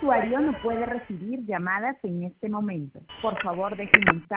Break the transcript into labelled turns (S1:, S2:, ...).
S1: usuario no puede recibir llamadas en este momento. Por favor, deje un mensaje.